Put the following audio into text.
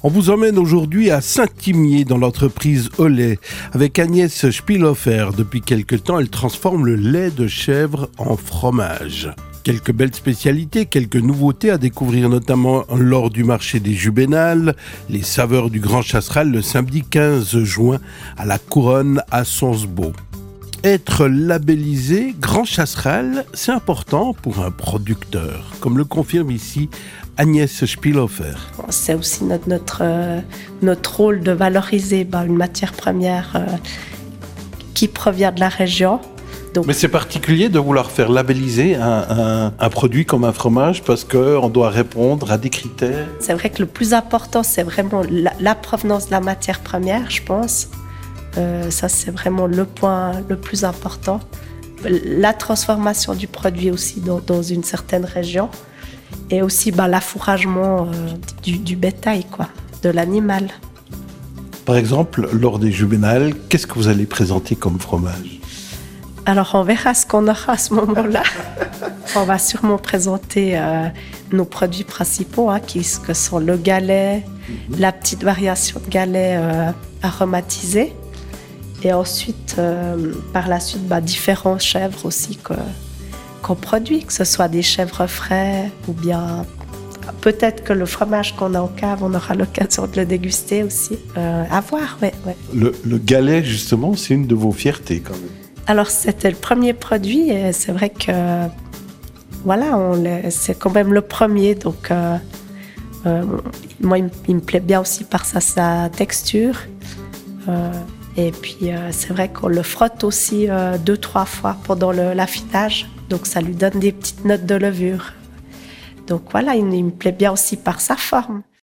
On vous emmène aujourd'hui à Saint-Imier dans l'entreprise Olé avec Agnès Spielhofer. Depuis quelque temps, elle transforme le lait de chèvre en fromage. Quelques belles spécialités, quelques nouveautés à découvrir notamment lors du marché des Juvénales, les saveurs du Grand Chasseral le samedi 15 juin à la Couronne à Sonsbeau. Être labellisé Grand Chasseral, c'est important pour un producteur, comme le confirme ici Agnès Spielhofer. C'est aussi notre rôle de valoriser une matière première qui provient de la région. Mais c'est particulier de vouloir faire labelliser un produit comme un fromage parce qu'on doit répondre à des critères. C'est vrai que le plus important, c'est vraiment la provenance de la matière première, je pense. Ça, c'est vraiment le point le plus important. La transformation du produit aussi dans une certaine région. Et aussi l'affouragement du bétail, de l'animal. Par exemple, lors des Juvénales, qu'est-ce que vous allez présenter comme fromage ? Alors, on verra ce qu'on aura à ce moment-là. On va sûrement présenter nos produits principaux, que sont le galet, la petite variation de galet aromatisé. Et ensuite, par la suite, différents chèvres aussi qu'on produit, que ce soit des chèvres frais ou bien peut-être que le fromage qu'on a en cave, on aura l'occasion de le déguster aussi. À voir, ouais. Le galet, justement, c'est une de vos fiertés quand même. Alors, c'était le premier produit et c'est vrai que c'est quand même le premier. Donc, moi, il me plaît bien aussi par sa texture. Et puis, c'est vrai qu'on le frotte aussi 2-3 fois pendant l'affinage. Donc, ça lui donne des petites notes de levure. Donc, il me plaît bien aussi par sa forme.